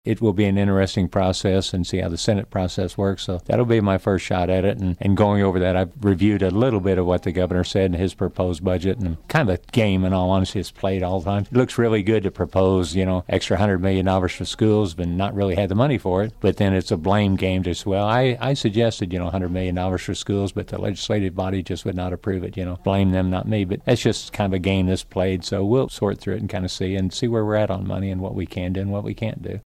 It will be an interesting process and see how the Senate process works. So that'll be my first shot at it. And going over that, I've reviewed a little bit of what the governor said in his proposed budget, and kind of a game, in all honesty, it's played all the time. It looks really good to propose, extra $100 million for schools, but not really had the money for it. But then it's a blame game just, well, I suggested, $100 million for schools, but the legislative body just would not approve it, blame them, not me. But that's just kind of a game that's played. So we'll sort through it and kind of see where we're at on money and what we can do and what we can't do.